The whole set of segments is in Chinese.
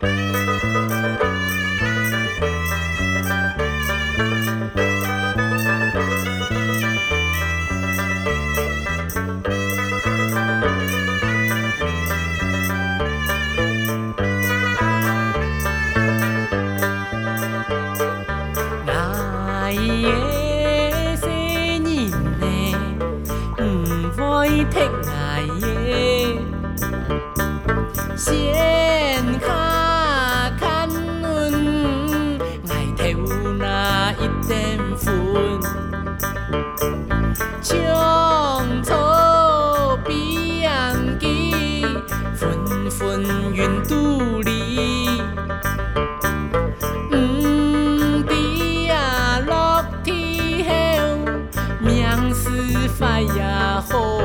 剔爱的先卡看阮，爱抽那一点分，将草比红旗，纷纷云拄离。比啊落天后，命是快也好。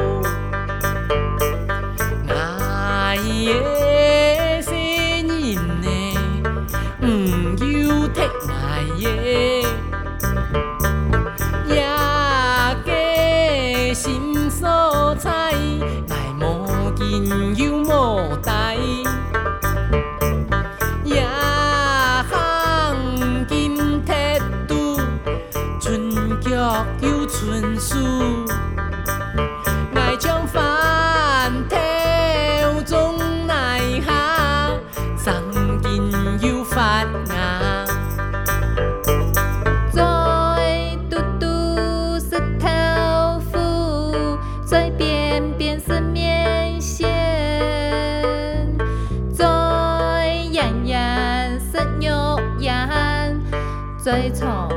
的生人呢，有剔爱的，也加心所在，爱无紧又无代，也行金铁拄，春菊又春树，爱将饭体。总奈何，送金又发芽。 嘴嘟嘟是豆腐，嘴边边是面线，嘴痒痒是牛羊，嘴臭